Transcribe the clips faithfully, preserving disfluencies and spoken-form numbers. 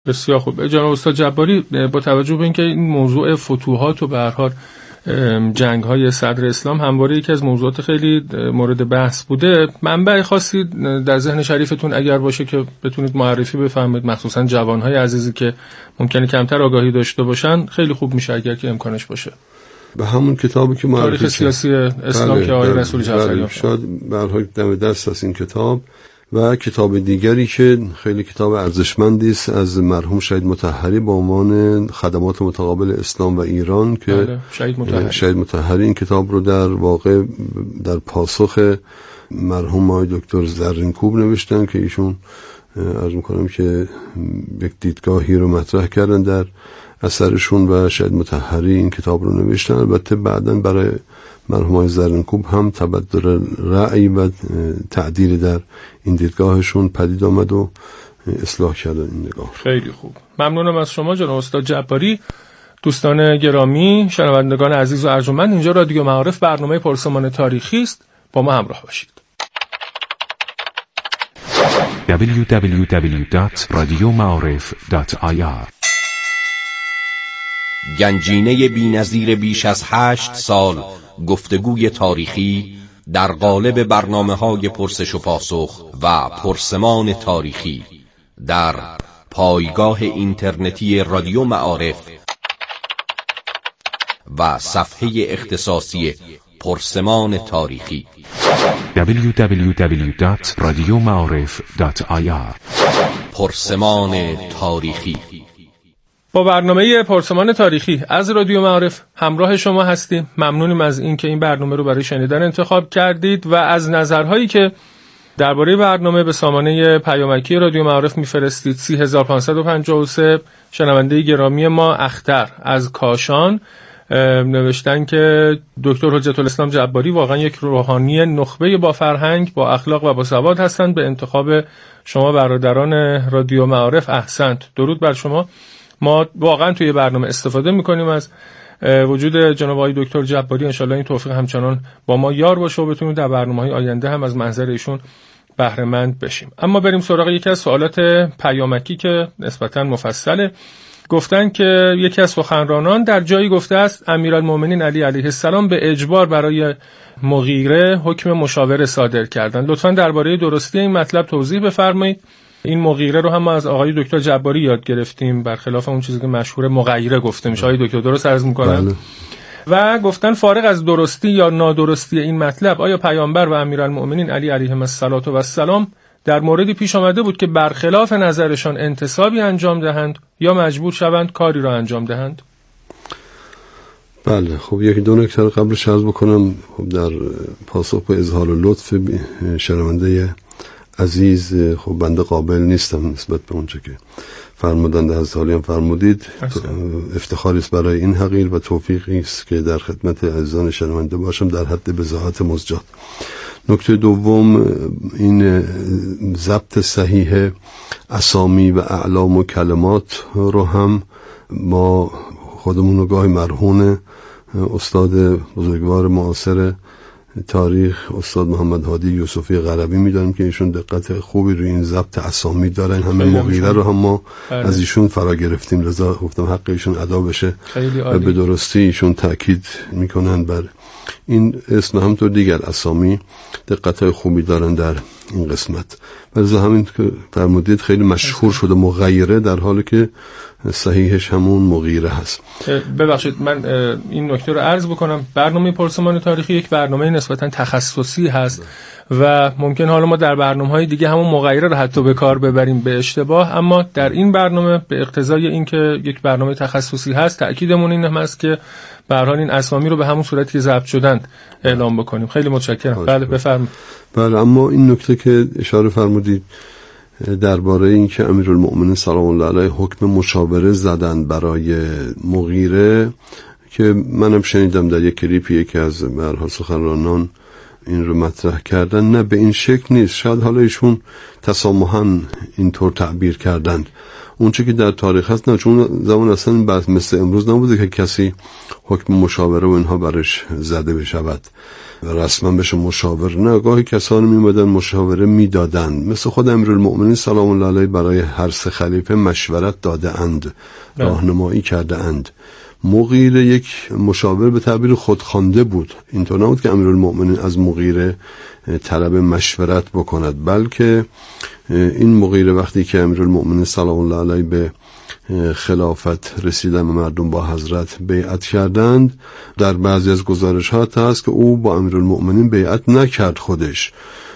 بسیار خوب. جناب استاد جباری، با توجه به اینکه این موضوع فتوحات و به هر حال جنگ‌های صدر اسلام همواره یکی از موضوعات خیلی مورد بحث بوده، منبع خاصی در ذهن شریفتون اگر باشه که بتونید معرفی بفرمایید، مخصوصا جوان‌های عزیزی که ممکنه کمتر آگاهی داشته باشن، خیلی خوب میشه اگر که امکانش باشه. به همون کتابی که معرفی تاریخ سیاسی اسلام بله، که آقای رسول جعفری شاید به هر حال دم دست از این کتاب و کتاب دیگری که خیلی کتاب ارزشمندی است از مرحوم شهید مطهری با عنوان خدمات متقابل اسلام و ایران که بله، شهید مطهری. شهید مطهری این کتاب رو در واقع در پاسخ مرحوم آقای دکتر زرینکوب نوشتن که ایشون عرض می‌کنم که یک دیدگاهی رو مطرح کردن در اثرشون و شهید مطهری این کتاب رو نوشتن. البته بعداً برای مرحوم آقای زرینکوب هم تبدل رأی و تعدیل در این دیدگاهشون پدید آمد و اصلاح کردن این نگاه. خیلی خوب، ممنونم از شما جناب استاد جباری. دوستان گرامی، شنوندگان عزیز و ارجمند، اینجا رادیو معارف، برنامه پرسمان تاریخی است، با ما همراه باشید. دبلیو دبلیو دبلیو دات رادیو معارف دات آی آر گنجینه بی‌نظیر بیش از هشت سال گفتگوی تاریخی در قالب برنامه‌های پرسش و پاسخ و پرسمان تاریخی در پایگاه اینترنتی رادیو معارف و صفحه اختصاصی پرسمان تاریخی دبلیو دبلیو دبلیو دات رادیو معارف دات آی آر. پرسمان تاریخی. با برنامه پرسمان تاریخی از رادیو معارف همراه شما هستیم. ممنونیم از اینکه این برنامه رو برای شنیدن انتخاب کردید و از نظرهایی که درباره برنامه به سامانه پیامکی رادیو معارف میفرستید. سی هزار و پانصد و پنجاه و سه شنونده گرامی ما اختر از کاشان نوشتن که دکتر حجت الاسلام جباری واقعا یک روحانی نخبه با فرهنگ، با اخلاق و با سواد هستند. به انتخاب شما برادران رادیو معارف احسنت. درود بر شما. ما واقعا توی برنامه استفاده میکنیم از وجود جناب آقای دکتر جباری. انشالله این توفیق همچنان با ما یار باشه و بتونیم در برنامه‌های آینده هم از منظر ایشون بهره مند بشیم. اما بریم سراغ یکی از سوالات پیامکی که نسبتاً مفصله. گفتن که یکی از سخنرانان در جایی گفته است امیرالمومنین علی علیه السلام به اجبار برای مغیره حکم مشاوره صادر کردند. لطفاً درباره درستی این مطلب توضیح بفرمایید. این مغیره رو هم از آقای دکتر جباری یاد گرفتیم، برخلاف اون چیزی که مشهور مغیره گفته میشه. آقای دکتر درست عرض میکنم؟ بله. و گفتن فارغ از درستی یا نادرستی این مطلب، آیا پیامبر و امیرالمومنین علی علیهم السلام در موردی پیش آمده بود که برخلاف نظرشان انتصابی انجام دهند یا مجبور شوند کاری را انجام دهند؟ بله، خب یکی دو نکته قبلش عرض بکنم. خب در پاسخ به اظهار لطف شنونده عزیز، خب بنده قابل نیستم نسبت به اونچه که فرمودند از حالی هم فرمودید. افتخاری است برای این حقیر و توفیقی است که در خدمت عزیزان شنونده باشم در حد بضاعت مزجات. نکته دوم، این ضبط صحیح اسامی و اعلام و کلمات رو هم ما خودمون رو گاهی مرهون استاد بزرگوار معاصر تاریخ استاد محمد هادی یوسفی غربی میدونیم که ایشون دقت خوبی روی این ضبط اسامی دارن. همه مغیره رو هم ما بله. از ایشون فرا گرفتیم، لذا گفتم حق ایشون ادا بشه و به درستی ایشون تاکید میکنن بر این اسم. همونطور دیگر اسامی دقت خوبی دارن در این قسمت. لذا همین که فرمودید خیلی مشهور شده مغیره، در حالی که صحیحش همون مغیره هست. ببخشید من این نکته رو عرض بکنم. برنامه پرسمان تاریخی یک برنامه نسبتا تخصصی هست و ممکن حالا ما در برنامه‌های دیگه همون مغیره رو حتی به کار ببریم به اشتباه، اما در این برنامه به اقتضای اینکه یک برنامه تخصصی هست تأکیدمون این هم است که به هر حال این اسامی رو به همون صورتی که ضبط شدند اعلام بکنیم. خیلی متشکرم. بله بفرمایید. بله، اما این نکته که اشاره فرمودید درباره اینکه امیرالمومنین سلام الله علیه حکم مشاوره زدن برای مغیره، که منم شنیدم در یک کلیپی یکی از برها سخنرانان این رو مطرح کردن، نه به این شکل نیست. شاید حالا ایشون تسامحاً اینطور تعبیر کردند. اون چه که در تاریخ هست نه، چون زمان اصلا بس مثل امروز نبوده که کسی حکم مشاوره و اینها برش زده بشود و رسما بشه مشاور. نه، گاهی کسانی میمدن مشاوره میدادن، مثل خود امیرالمؤمنین سلام الله علیه برای هر سه خلیفه مشورت داده اند، راهنمایی کرده اند. مغیره یک مشاور به تعبیر خودخوانده بود، اینطور نبود که امیرالمؤمنین از مغیره طلب مشورت بکند، بلکه این مغیره وقتی که امیرالمؤمنین سلام الله علیه به خلافت رسیدن و مردم با حضرت بیعت کردند، در بعضی از گزارشات هست که او با امیرالمؤمنین بیعت نکرد خودش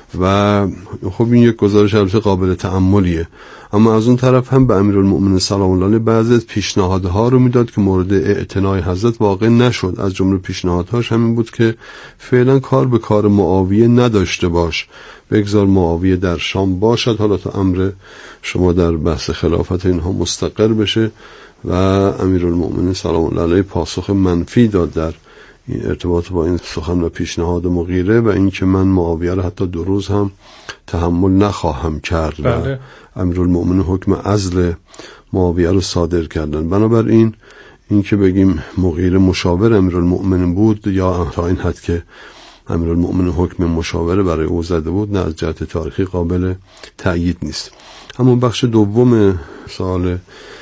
و خب این یک گزارش البته قابل تأملیه، اما از اون طرف هم به امیرالمؤمنین سلام الله علیه بعضی از پیشنهادها رو میداد که مورد اعتنای حضرت واقع نشد. از جمله پیشنهادهاش همین بود که فعلا کار به کار معاویه نداشته باش، بگذار معاویه در شام باشد، حالا تا امر شما در بحث خلافت اینها مستقر بشه. و امیرالمؤمنین سلام الله علیه پاسخ منفی داد در این ارتباط با این سخن و پیشنهاد مغیره و اینکه من معاویه رو حتی دو روز هم تحمل نخواهم کرد. بله. و امیرالمؤمنین حکم عزل معاویه رو صادر کردن. بنابراین این که بگیم مغیره مشاور امیرالمؤمنین بود یا تا این حد که امیرالمؤمنین حکم مشاوره برای او زده بود، نه، از جهت تاریخی قابل تأیید نیست. اما بخش دوم سوال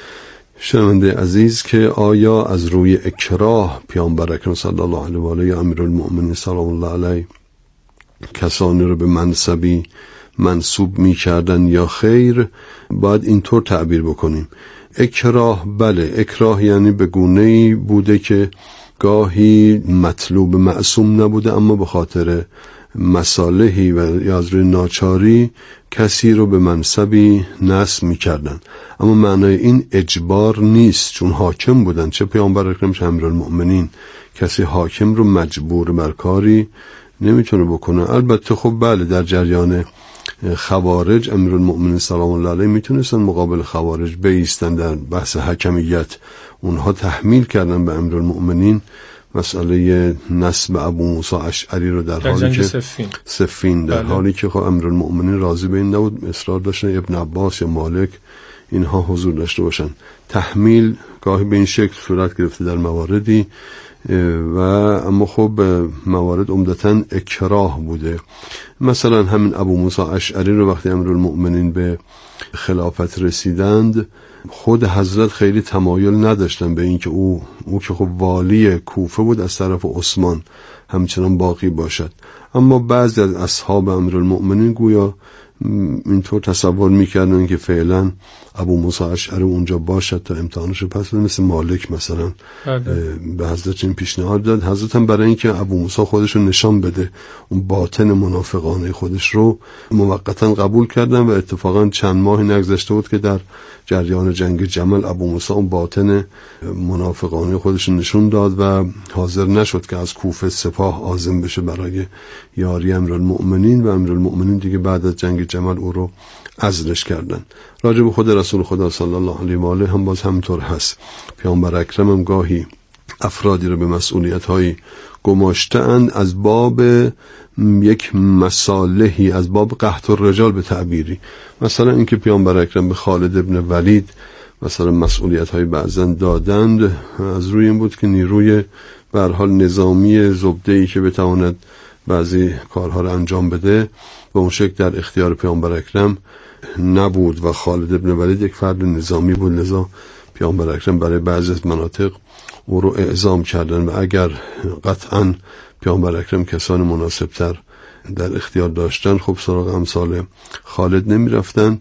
شنونده عزیز که آیا از روی اکراه پیامبر اکرم صلی الله علیه و آله یا امیرالمؤمنین سلام الله علیه کسانی رو به منصبی منصوب می کردن یا خیر، باید اینطور تعبیر بکنیم. اکراه، بله، اکراه یعنی به گونه‌ای بوده که گاهی مطلوب معصوم نبوده، اما به خاطر مصالحی و یا از روی ناچاری کسی رو به منصبی نصب می‌کردن، اما معنای این اجبار نیست، چون حاکم بودن، چه پیامبر اکرم چه امیرالمؤمنین. کسی حاکم رو مجبور بر کاری نمیتونه بکنه. البته خب بله، در جریان خوارج امیرالمؤمنین سلام الله علیه میتونستن مقابل خوارج بایستن در بحث حکمیت، اونها تحمیل کردن به امیرالمؤمنین مسئله نسب ابو موسی اشعری رو در, در حالی که سفین, سفین در بله. حالی که خب امیرالمؤمنین راضی به این نبود، اصرار داشتن ابن عباس یا مالک اینها حضور داشته باشن. تحمیل گاهی به این شکل صورت گرفته در مواردی و اما خب موارد عمدتاً اکراه بوده. مثلا همین ابو موسی اشعری رو وقتی امیرالمؤمنین به خلافت رسیدند، خود حضرت خیلی تمایل نداشتن به این که او او که خب والی کوفه بود از طرف عثمان همچنان باقی باشد، اما بعضی از اصحاب امیرالمؤمنین گویا اینطور تصور میکردن که فعلا ابو موسی اشعری اونجا باشد تا امتحانش پس بده، مثل مالک مثلا به حضرت این پیشنهاد داد. حضرت هم برای اینکه ابو موسی خودش رو نشان بده، اون باطن منافقانه خودش رو موقتا قبول کردن و اتفاقا چند ماهی نگذشته بود که در جریان جنگ جمل ابو موسی اون باطن منافقانه خودش رو نشون داد و حاضر نشد که از کوفه سپاه عازم بشه برای یاری امیرالمؤمنین و امیرالمؤمنین دیگه بعد از جنگ جمل او رو عزلش کردن. راجع به خود رسول خدا صلی الله علیه و آله هم باز همینطور هست. پیامبر اکرم هم گاهی افرادی رو به مسئولیت‌های گماشته‌اند از باب یک مصالحی، از باب قحط الرجال به تعبیری. مثلا اینکه پیامبر اکرم به خالد ابن ولید مثلا مسئولیت‌های بعضن دادند، از روی این بود که نیروی به هر حال نظامی زبده‌ای که بتواند بعضی کارها رو انجام بده به اون شکل در اختیار پیامبر اکرم نبود و خالد ابن ولید یک فرد نظامی بود، لذا پیامبر اکرم برای بعضی از مناطق او رو اعزام کردن و اگر قطعاً پیامبر اکرم کسان مناسبتر در اختیار داشتن خب سراغ امثال خالد نمی رفتن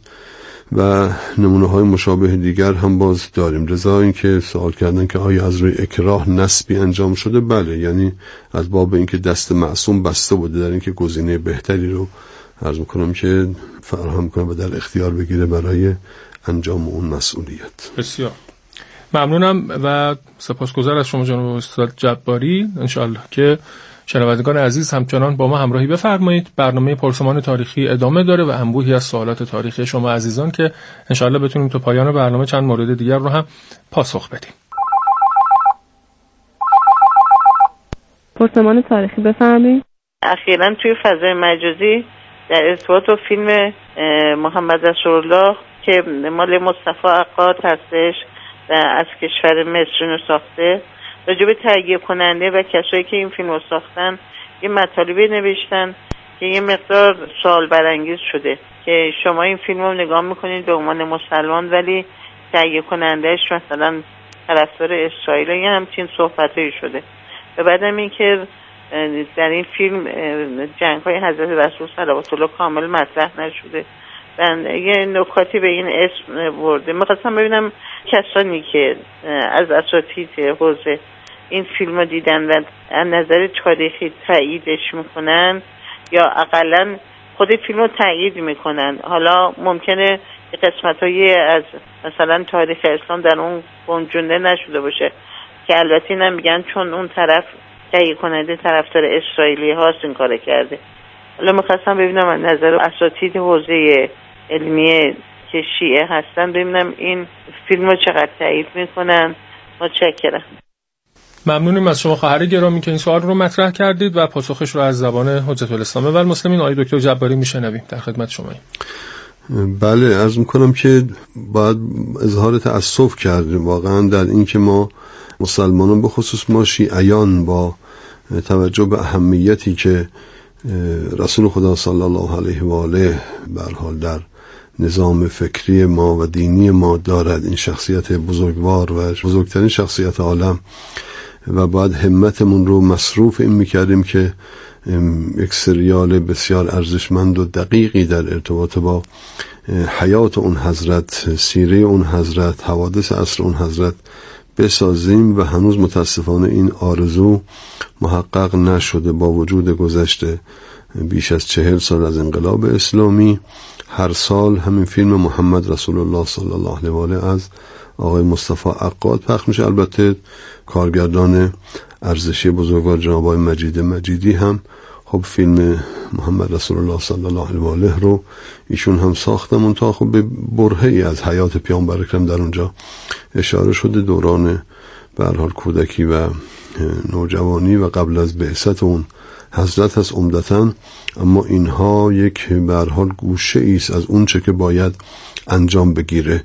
و نمونه های مشابه دیگر هم باز داریم. رضا این که سوال کردن که آیا از روی اکراه نسبی انجام شده؟ بله، یعنی از باب اینکه دست معصوم بسته بوده در اینکه گزینه بهتری رو عرض میکنم که فراهم کنه و در اختیار بگیره برای انجام اون مسئولیت. بسیار ممنونم و سپاسگزار از شما جناب استاد جباری. انشاءالله که شنوندگان عزیز همچنان با ما همراهی بفرمایید. برنامه پرسمان تاریخی ادامه داره و انبوهی از سوالات تاریخی شما عزیزان که انشاءالله بتونیم تا پایان برنامه چند مورد دیگر رو هم پاسخ بدیم. پرسمان تاریخی بفرمایید. اخیراً توی فضای مجازی در ارتباط با فیلم محمد رسول الله که مال مصطفی عقاد هستش از کشور مصر رو ساخته. راجع به تهیه کننده و کسایی که این فیلم رو ساختن یه مطالبی نوشتن که یه مقدار سوال برانگیز شده که شما این فیلم رو نگاه میکنید به عنوان مسلمان ولی تهیه کنندهش مثلا طرفدار اسرائیل، یه همچین صحبتایی شده. و بعدم این که در این فیلم جنگ های حضرت رسول صلوات الله کامل مطرح نشده. من یه نکاتی به این اسم برده. می‌خواستم ببینم کسانی که از اساتید حوزه این فیلم رو دیدن و از نظر تاریخی تاییدش میکنن یا اقلا خود فیلم رو تایید میکنن. حالا ممکنه قسمت‌هایی از مثلا تاریخ اسلام در اون گنجونده نشده باشه که البته اینم میگن چون اون طرف تهیه کننده طرفدار اسرائیلی هاست این کار کرده. حالا میخواستم ببینم از نظر اساتید حوزه علمیه که شیعه هستن ببینم این فیلم رو چقدر تایید میکنن. متشکرم. ممنونیم از شما خواهر گرامی که این سوال رو مطرح کردید و پاسخش رو از زبان حجت الاسلام و المسلمین آقای دکتر جباری میشنویم. در خدمت شماییم. بله، عرض میکنم که باید اظهار تأسف کردیم واقعا در این که ما مسلمانان به خصوص ما شیعیان با توجه به اهمیتی که رسول خدا صلی الله علیه و آله به هر حال در نظام فکری ما و دینی ما دارد، این شخصیت بزرگوار و بزرگترین شخصیت عالم، و باید همتمون رو مصروف این میکردیم که یک سریال بسیار ارزشمند و دقیقی در ارتباط با حیات اون حضرت، سیره اون حضرت، حوادث عصر اون حضرت بسازیم و هنوز متاسفانه این آرزو محقق نشده. با وجود گذشته بیش از چهل سال از انقلاب اسلامی هر سال همین فیلم محمد رسول الله صلی الله علیه و آله از آقای مصطفی عقاد پخش میشه. البته کارگردان ارزشی بزرگوار جناب آقای مجید مجیدی هم خب فیلم محمد رسول الله صلی الله علیه و آله رو ایشون هم ساختن تا خب به برهه‌ای از حیات پیامبر اکرم در اونجا اشاره شده، دوران به هر حال کودکی و نوجوانی و قبل از بعثت اون حضرت هست عمدتاً، اما اینها یک به هر حال گوشه ایست از اون چه که باید انجام بگیره.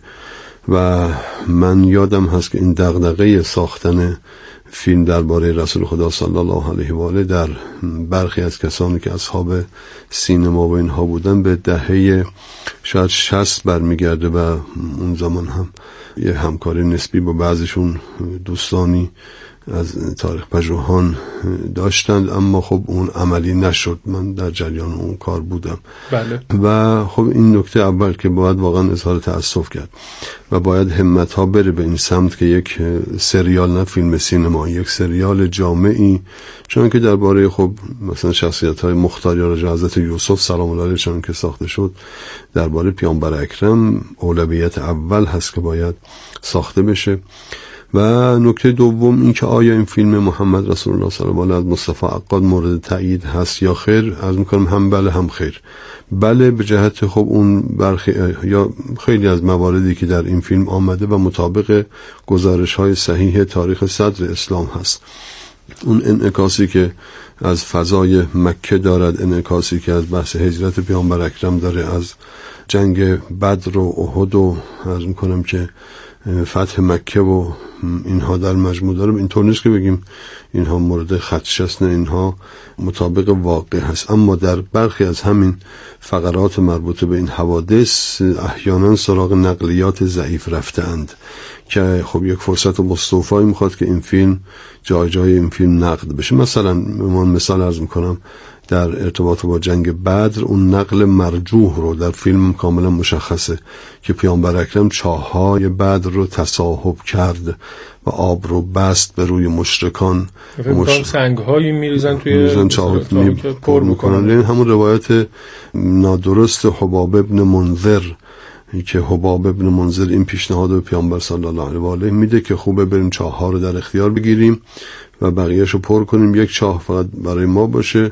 و من یادم هست که این دغدغه ساختن فیلم درباره رسول خدا صلی الله علیه و آله در برخی از کسانی که اصحاب سینما و اینها بودن به دهه شاید شصت برمیگرده و اون زمان هم یه همکاری نسبی با بعضیشون دوستانی از تاریخ پژوهان داشتند، اما خب اون عملی نشد. من در جریان اون کار بودم. بله. و خب این نکته اول که باید واقعا اظهار تأسف کرد و باید همت ها بره به این سمت که یک سریال، نه فیلم سینما، یک سریال جامعی، چون که درباره خب مثلا شخصیت های مختار یا رجا حضرت یوسف سلام الله علیه چون که ساخته شد، درباره پیامبر اکرم اولویت اول هست که باید ساخته بشه. و نکته دوم این که آیا این فیلم محمد رسول الله صلی الله علیه و آله از مصطفی عقاد مورد تایید هست یا خیر؟ از میکنم هم بله هم خیر. بله به جهت خب اون برخی یا خیلی از مواردی که در این فیلم آمده و مطابق گزارش های صحیح تاریخ صدر اسلام هست. اون انعکاسی که از فضای مکه دارد، انعکاسی که از بحث هجرت پیامبر اکرم داره، از جنگ بدر و احد و عرض میکنم که فتح مکه و اینها در مجموع داره. اینطور نیست که بگیم اینها مورد خدشه است، نه، اینها مطابق واقع هست. اما در برخی از همین فقرات مربوط به این حوادث احیانا سراغ نقلیات ضعیف رفتند که خب یک فرصت مستوفایی میخواد که این فیلم جای جای این فیلم نقد بشه. مثلا من مثال عرض میکنم در ارتباط با جنگ بدر اون نقل مرجوح رو در فیلم کاملا مشخصه که پیامبر اکرم چاه‌های بدر رو تصاحب کرد و آب رو بست به روی مشرکان. مش... سنگ‌هایی میریزن توی میریزن چاه می پر میکنن. این همون روایت نادرست حباب ابن منذر که حباب ابن منذر این پیشنهاد به پیامبر صلی الله علیه و آله میده که خوبه بریم چاه‌ها رو در اختیار بگیریم و بقیه‌شو پر کنیم، یک چاه فقط برای ما باشه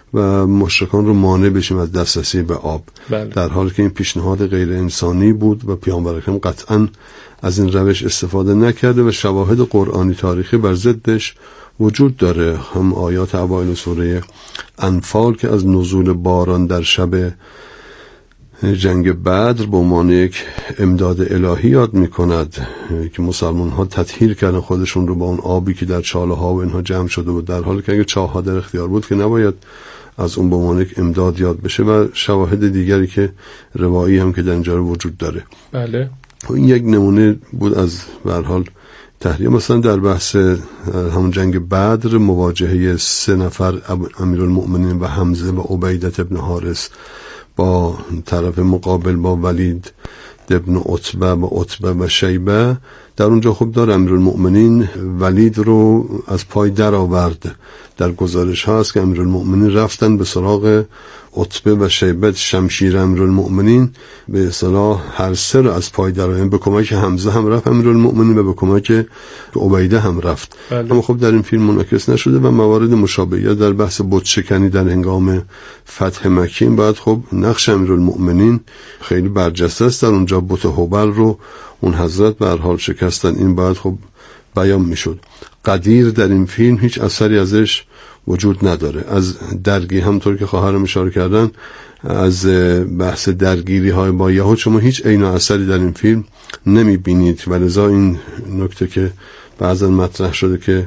و مشرکان رو مانع بشیم از دسترسی به آب. بله. در حالی که این پیشنهاد غیر انسانی بود و پیامبر اکرم قطعاً از این روش استفاده نکرده و شواهد قرآنی تاریخی بر ضدش وجود داره. هم آیات اوایل سوره انفال که از نزول باران در شب جنگ بدر به عنوان یک امداد الهی یاد میکند که مسلمان ها تطهیر کردن خودشون رو با اون آبی که در چاله ها و اینها جمع شده بود، در حالی که اگه چاه ها در اختیار بود که نباید از اون به عنوان یک امداد یاد بشه، و شواهد دیگری که روایی هم که در اینجا وجود داره. بله، این یک نمونه بود از به هر حال تحریه. مثلا در بحث همون جنگ بدر مواجهه سه نفر امیرالمؤمنین و حمزه و عبیده ابن حارث با طرف مقابل با ولید ابن عتبه و عتبه و شیبه، در اونجا خوب داره امیرالمؤمنین ولید رو از پای در آورد. در گزارش ها هست که امیرالمؤمنین رفتن به سراغ عتبه و شیبه، شمشیر امیرالمؤمنین به اصطلاح هر سه رو از پای در آورد. به کمک حمزه هم رفت امیرالمؤمنین و به کمک عبیده هم رفت. بله. اما خب در این فیلم منعکس نشده و موارد مشابهی در بحث بت شکنی در هنگام فتح مکه، بعد خب نقش امیرالمؤمنین خیلی برجسته است. در اونجا بت هبل رو اون حضرت به هر حال شکستن. این بعد خب بیان میشد. قدیر در این فیلم هیچ اثری ازش وجود نداره. از درگیری، همطور که خواهرم اشاره کردن، از بحث درگیری های با یهود شما هیچ عین اثری در این فیلم نمی بینید، و لذا این نکته که بعضا مطرح شده که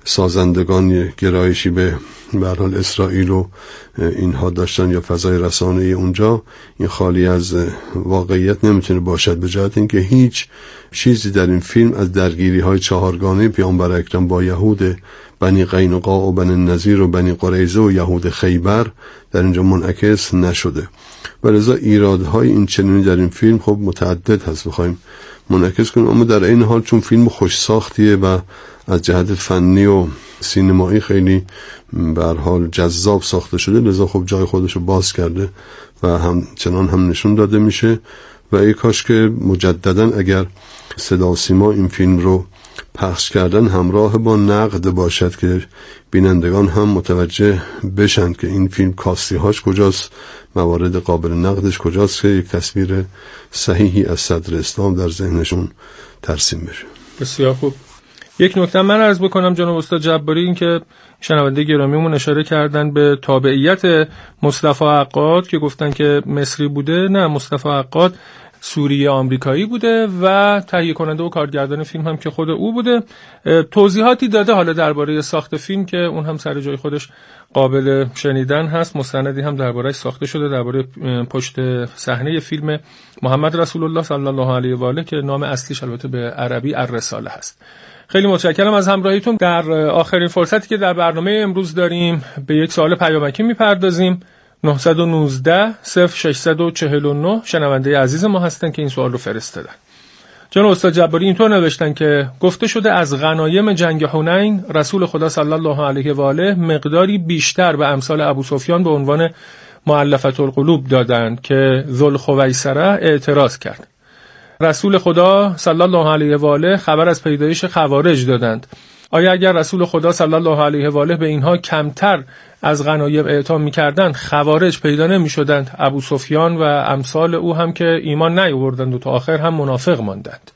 سازندگان گرایشی به به هر حال اسرائیل و اینها داشتن یا فضای رسانه‌ای اونجا، این خالی از واقعیت نمیتونه باشد، به جهت اینکه هیچ چیزی در این فیلم از درگیری های چهارگانه پیامبر اکرم با یهود بنی قینقاع و بنی نضیر و بنی قریظه و یهود خیبر در اینجا منعکس نشده، و لذا ایرادهای این چنینی در این فیلم خب متعدد هست بخوایم منعکس کنیم. اما در این حال چون فیلم خوش ساختیه و از جهت فنی و سینمایی خیلی به هر حال جذاب ساخته شده، لذا خب جای خودشو باز کرده و همچنان هم نشون داده میشه. و ای کاش که مجددا اگر صدا و سیما این فیلم رو پخش کردن همراه با نقد باشد که بینندگان هم متوجه بشن که این فیلم کاستی هاش کجاست، موارد قابل نقدش کجاست، که یک تصویر صحیحی از صدر اسلام در ذهنشون ترسیم بشه. بسیار خوب. یک نکته من عرض بکنم جناب استاد جباری، این که شنونده گرامیمون اشاره کردن به تابعیت مصطفی عقاد که گفتن که مصری بوده. نه، مصطفی عقاد سوری آمریکایی بوده و تهیه کننده و کارگردان فیلم هم که خود او بوده. توضیحاتی داده حالا درباره ساخت فیلم که اون هم سر جای خودش قابل شنیدن هست. مستندی هم درباره‌اش ساخته شده درباره پشت صحنه فیلم محمد رسول الله صلی الله علیه و آله که نام اصلیش البته به عربی الرساله هست. خیلی متشکرم از همراهیتون. در آخرین فرصتی که در برنامه امروز داریم به یک سوال پیامکی میپردازیم. نه یک نه صفر شش چهار نه شنونده عزیز ما هستن که این سوال رو فرستادن. جناب استاد جباری اینطور نوشتن که گفته شده از غنایم جنگ حنین رسول خدا صلی الله علیه و آله مقداری بیشتر به امثال ابو سفیان به عنوان مؤلفة القلوب دادند که ذوالخویسره اعتراض کرد. رسول خدا صلی الله علیه و آله خبر از پیدایش خوارج دادند. آیا اگر رسول خدا صلی الله علیه و آله به اینها کمتر از غنایم اعطا می‌کردند خوارج پیدا نمی‌شدند؟ ابو سفیان و امثال او هم که ایمان نیاوردند و تا آخر هم منافق ماندند.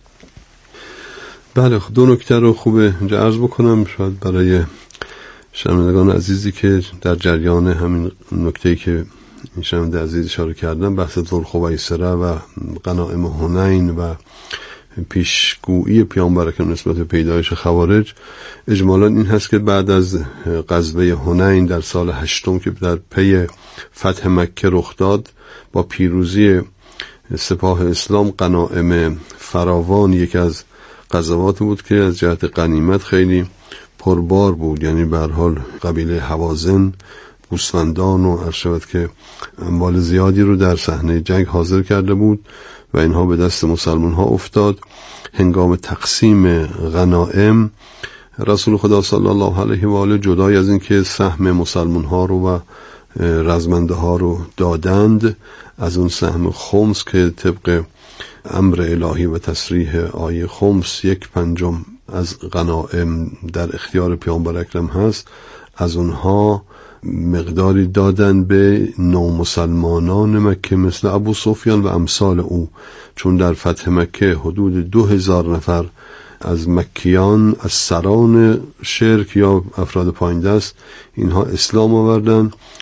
بله, بله دو نکته رو خوبه اینجا عرض بکنم، شاید برای شنوندگان عزیزی که در جریان همین نکته‌ای که این شنونده عزیز اشاره کردن، بحث ذوالخویسره و غنایم حنین و پیشگویی پیامبر اکرم نسبت به پیدایش خوارج، اجمالا این هست که بعد از غزوه حنین در سال هشتم که در پی فتح مکه رخ داد، با پیروزی سپاه اسلام غنایم فراوان یک از غزوات بود که از جهت غنیمت خیلی پربار بود. یعنی به هر حال قبیله حوازن، گوسفندان و هر شود که اموال زیادی رو در صحنه جنگ حاضر کرده بود و اینها به دست مسلمان ها افتاد. هنگام تقسیم غنایم رسول خدا صلی الله علیه و آله جدای از این که سهم مسلمان ها رو و رزمنده ها رو دادند، از اون سهم خمس که طبق امر الهی و تصریح آیه خمس یک پنجم از غنایم در اختیار پیامبر اکرم هست، از اونها مقداری دادن به نامسلمانان مکه مثل ابو سفیان و امثال او، چون در فتح مکه حدود دو هزار نفر از مکیان، از سران شرک یا افراد پایین دست، اینها اسلام آوردن.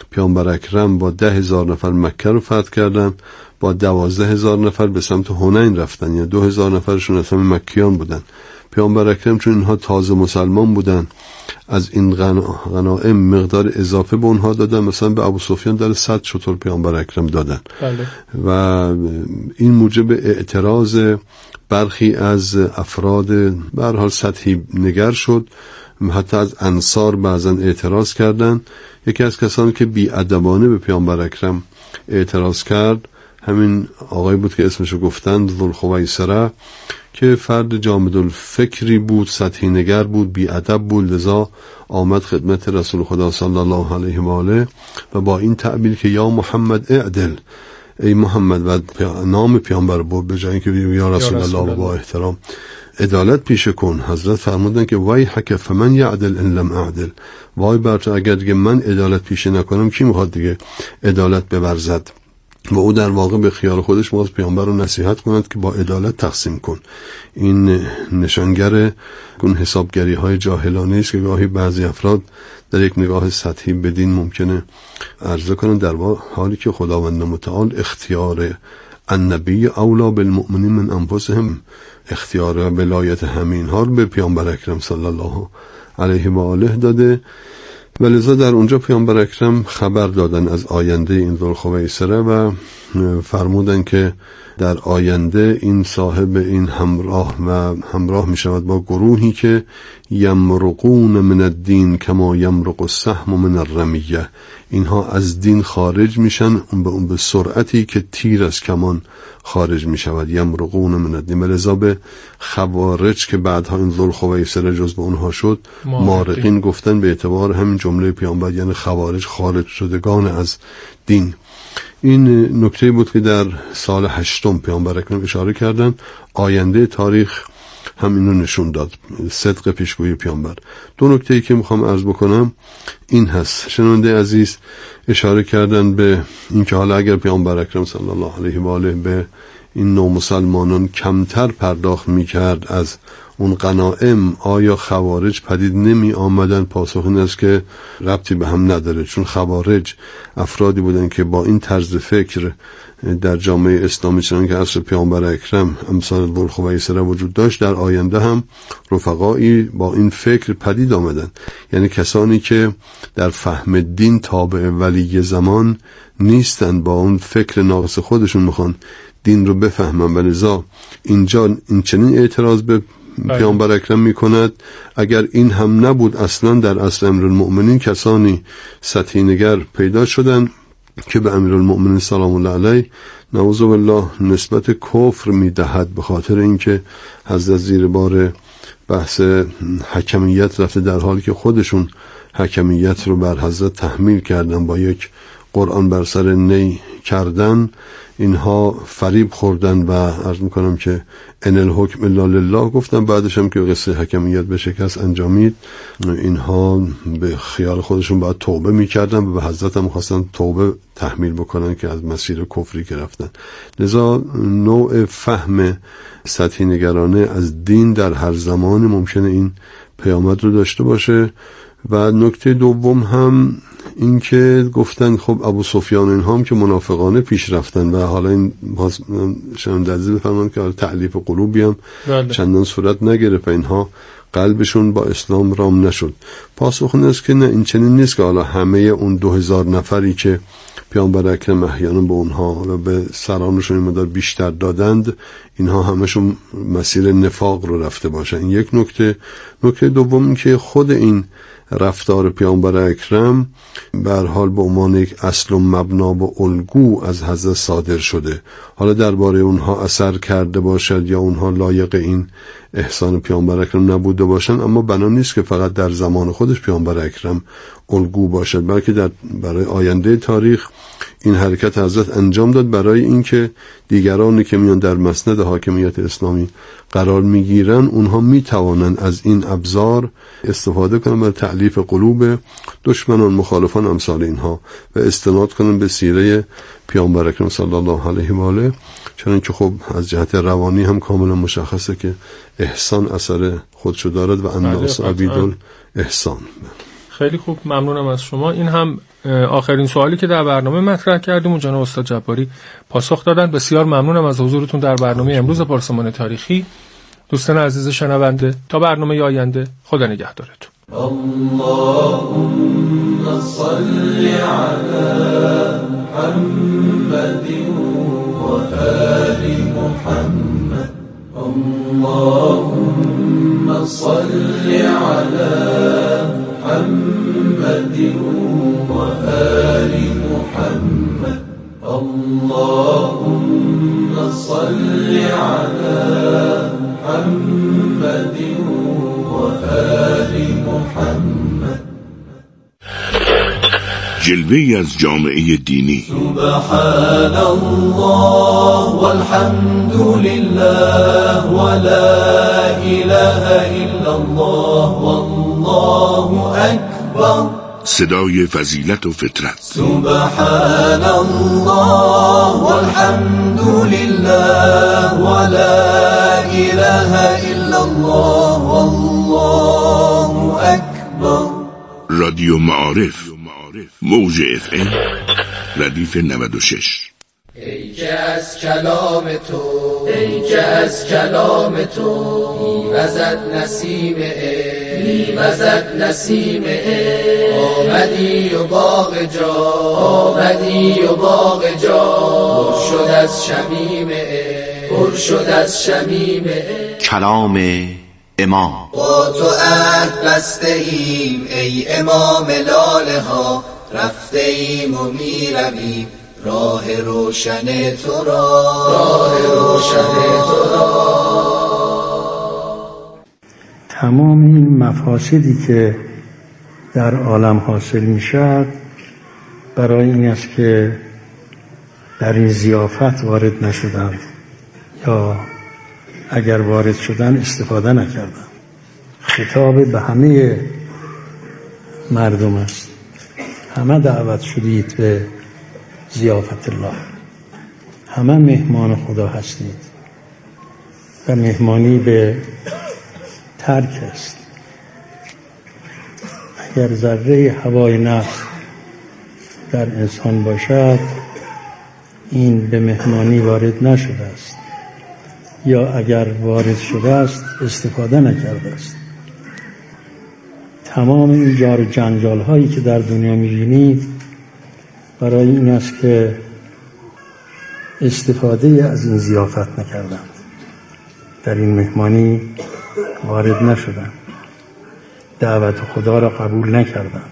پیامبر اکرم با ده هزار نفر مکه رو فتح کردن، با دوازده هزار نفر به سمت حنین رفتن، یعنی دو هزار نفرشون از همه مکیان بودن. پیامبر اکرم چون اینها تازه مسلمان بودن از این غنایم مقدار اضافه به اونها دادن، مثلا به ابو سفیان در صد شتر پیامبر اکرم دادن. بله. و این موجب اعتراض برخی از افراد به هر حال سطحی نگر شد، حتی از انصار بعضا اعتراض کردند. یکی از کسانی که بی‌ادبانه به پیامبر اکرم اعتراض کرد همین آقای بود که اسمشو گفتند، ذوالخویسره، که فرد جامد الفکری بود، سطحی نگر بود، بی‌ادب بود، لذا آمد خدمت رسول خدا صلی الله علیه و آله و با این تعبیر که یا محمد اعدل، ای محمد، و نام پیامبر بود به جای اینکه یا رسول الله با احترام عدالت پیش کن. حضرت فرمودن که وای حک فمن یعدل ان لم اعدل، وای بر تو اگر دیگه من عدالت پیش نکنم کی میخواد دیگه عدالت بورزد؟ و او در واقع به خیال خودش باز پیامبر رو نصیحت کند که با عدالت تقسیم کن. این نشانگر اون حسابگری های جاهلانه است که گاهی بعضی افراد در یک نگاه سطحی بدین ممکنه عرضه کنن، در حالی که خداوند متعال اختیار النبی اولا بالمؤمنین من انفسهم، اختیار و ولایت همین ها رو به پیامبر اکرم صلی الله علیه و آله داده. ولذا در اونجا پیامبر اکرم خبر دادن از آینده این ذوالخویسره و فرمودن که در آینده این صاحب این همراه و همراه می شود با گروهی که یمرقون من الدین کما یمرق السهم من الرمیه، اینها از دین خارج میشن اون به اون به سرعتی که تیر از کمان خارج می شود. یمرقون من الدین. ولذا به خوارج که بعدها این ذوالخویسره جزو اونها شد مارقین گفتن به اعتبار همین جمله پیامبر، یعنی خوارج خارج شدگان از دین. این نکته بود که در سال هشتم پیامبر اکرم اشاره کردن. آینده تاریخ هم اینو نشون داد، صدق پیشگویی پیامبر. دو نکته‌ای که میخوام عرض بکنم این هست. شنونده عزیز اشاره کردن به این که حالا اگر پیامبر اکرم صلی الله علیه و آله به این نو مسلمانان کمتر پرداخت میکرد از اون غنایم، آیا خوارج پدید نمی آمدن؟ پاسخ این است که ربطی به هم نداره، چون خوارج افرادی بودن که با این طرز فکر در جامعه اسلامی چنان که عصر پیامبر اکرم امثال ذوالخویسره وجود داشت، در آینده هم رفقایی با این فکر پدید آمدن، یعنی کسانی که در فهم دین تابع ولی زمان نیستن، با اون فکر ناقص خودشون میخوان دین رو بفهمن. ولذا اینجا این چنین اعتراض به پیامبر اکرم میکند. اگر این هم نبود اصلا در اصل امیرالمؤمنین کسانی سطحی نگر پیدا شدن که به امیرالمؤمنین سلام الله علیه نعوذ بالله نسبت کفر میدهد، به خاطر اینکه حضرت زیر بار بحث حکمیت رفته، در حالی که خودشون حکمیت رو بر حضرت تحمیل کردن، با یک قرآن بر سر نی کردن، اینها فریب خوردن و عرض میکنم که ان الحکم الا لله گفتن. بعدش هم که قصه حکمیت به شکست انجامید، اینها به خیال خودشون باید توبه میکردن و به حضرت هم خواستن توبه تحمیل بکنن که از مسیر کفری که رفتن. لذا نوع فهم سطحی نگرانه از دین در هر زمان ممکنه این پیامد رو داشته باشه. و نکته دوم هم این که گفتن خب ابو سفیان اینها هم که منافقانه پیش رفتن و حالا این شنونده عزیز بفرمان که تعلیف قلوبی هم چندان صورت نگرفت، اینها قلبشون با اسلام رام نشد. پاسخ این است که نه، این چنین نیست که حالا همه اون دو هزار نفری که پیامبر اکرم احیانا به اونها و به سرانشون این مدار بیشتر دادند، اینها همشون مسیر نفاق رو رفته باشن. این یک نکته. نکته دوم این که خود این رفتار پیامبر اکرم به هر حال به عنوان یک اصل و مبنا و الگو از حضرت صادر شده. حالا درباره اونها اثر کرده باشد یا اونها لایق این احسان پیامبر اکرم نبوده باشند، اما بنا نیست که فقط در زمان خودش پیامبر اکرم الگو باشد، بلکه در برای آینده تاریخ این حرکت حضرت انجام داد برای اینکه دیگرانی که میان در مسند حاکمیت اسلامی قرار میگیرن اونها میتوانند از این ابزار استفاده کنن برای تألیف قلوب دشمنان مخالفان امثال اینها و استناد کنن به سیره پیامبر اکرم صلی الله علیه و آله، چون که خب از جهت روانی هم کاملا مشخصه که احسان اثر خودشو دارد و الناس عبید الاحسان. خیلی خوب، ممنونم از شما. این هم آخرین سوالی که در برنامه مطرح کردیم و جناب استاد جباری پاسخ دادن. بسیار ممنونم از حضورتون در برنامه امروز پارسمان تاریخی. دوستان عزیز شنونده، تا برنامه آینده، خدا نگهدارتون. اللهم صل على محمد و آل محمد. اللهم صل على محمد و آل محمد. اللهم صل على محمد و آل محمد. جلوه‌ای از جامعه دینی. سبحان الله والحمد لله ولا اله الا الله والله اکبر. صدای فضیلت و فطرت. سبحان الله والحمد لله ولا اله الا الله والله اکبر. رادیو معارف، موج اف ام ردیف نود و شش. ای که از کلام تو، ای که از کلام تو میوزد نسیم عشق، میوزد نسیم عشق. آمدی و باغ جا، آمدی و باغ جا پر شد از شمیم عشق، پر شد از شمیم عشق. کلام امام. با تو عهد بسته ایم ای امام لاله ها، رفته ایم و می رویم راه روشن تو را، راه روشن تو را. تمام این مفاسدی که در عالم حاصل می شد برای این است که در این ضیافت وارد نشدند یا اگر وارد شدن استفاده نکردند. خطاب به همه مردم است. همه دعوت شدید به ضیافت الله، همه مهمان خدا هستید و مهمانی به ترک است. اگر ذره هوای نفس در انسان باشد این به مهمانی وارد نشده است، یا اگر وارد شده است استفاده نکرده است. تمام این جار و جنجال هایی که در دنیا می‌بینید برای این است که استفاده از این ضیافت نکردند، در این مهمانی وارد نشدند، دعوت خدا را قبول نکردند.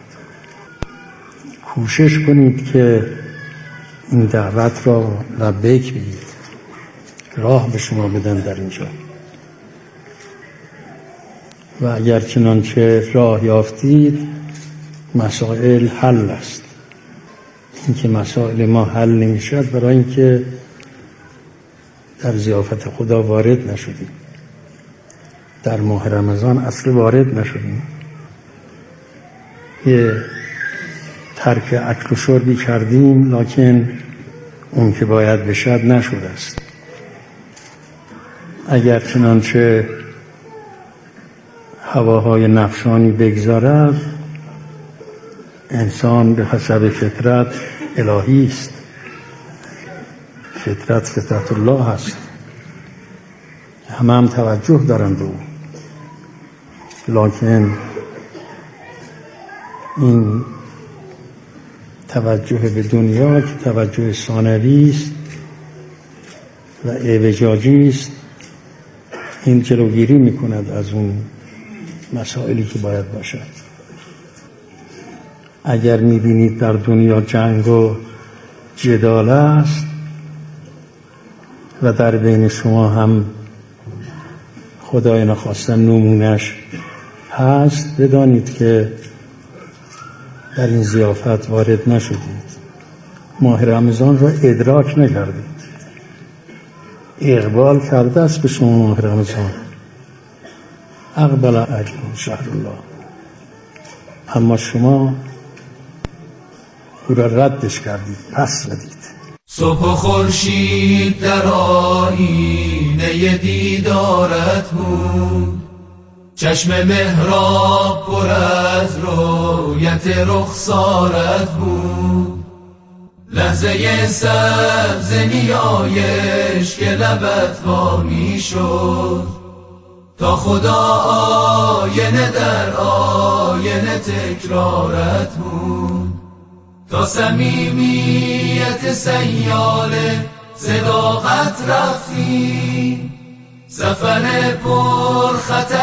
کوشش کنید که این دعوت را لبیک بگید، راه به شما بدن در اینجا. و اگر چنانچه راه یافتید مسائل حل است. اینکه مسائل ما حل نمیشد برای اینکه در ضیافت خدا وارد نشدیم، در ماه رمضان اصل وارد نشدیم، یه ترک اکل و شربی کردیم لکن اون که باید بشد نشده است. اگر چنانچه هواهای نفسانی بگذارد انسان به حسب فطرت الهی است. فطرت فطرت الله هست، همه هم توجه دارند او، لکن این توجه به دنیا که توجه ثانوی است و اعوجاجی است، این جلوگیری میکند از اون مسائلی که باید باشد. اگر میبینید در دنیا جنگ و جدال است و در بین شما هم خدای نخواسته نمونش هست، بدانید که در این ضیافت وارد نشدید، ماه رمضان را ادراک نکردید. اقبال کرده است به شما ماه رمضان، اقبل علیکم شهر الله، اما شما او را ردش کردید، پس زدید. صبح و خورشید در آینه دیدارت بود، چشم محراب پر از رویت رخسارت بود، لحظه سبز نیایش که لبت وامی شد، تا خدا آینه در آینه تکرارت بود، تا صمیمیت سیاله صداقت رفتی، سفر پر خطر